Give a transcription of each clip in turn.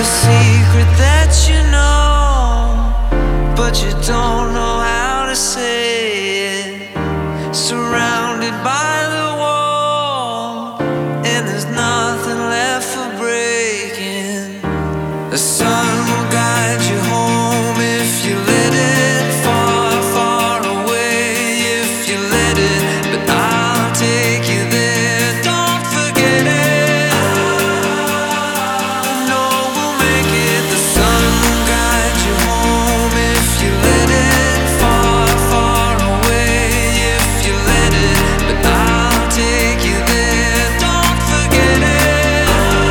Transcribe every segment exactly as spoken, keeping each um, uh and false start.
The secret that you know, but you don't know how to say it. Surrounded by the wall, and there's nothing left for breaking. The sun will guide you home if you let it. Far, far away if you let it. But I'll take you there, don't forget it. I know we'll make it. The sun will guide you home if you let it. Far, far away if you let it. But I'll take you there, don't forget it.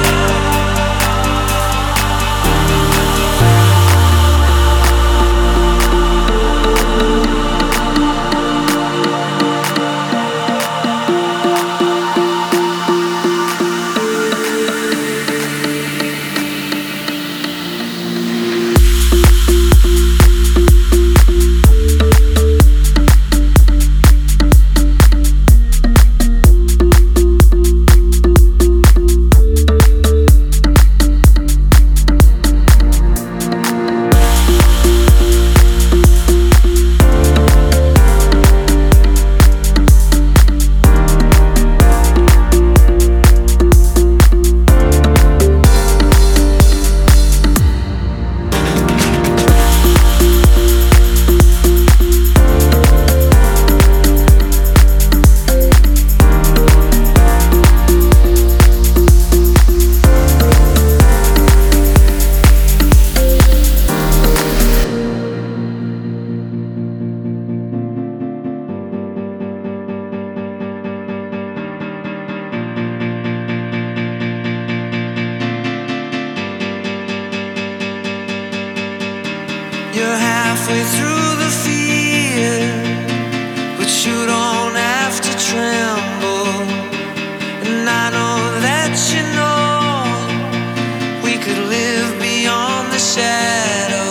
You're halfway through the fear, but you don't have to tremble. And I know that you know we could live beyond the shadow.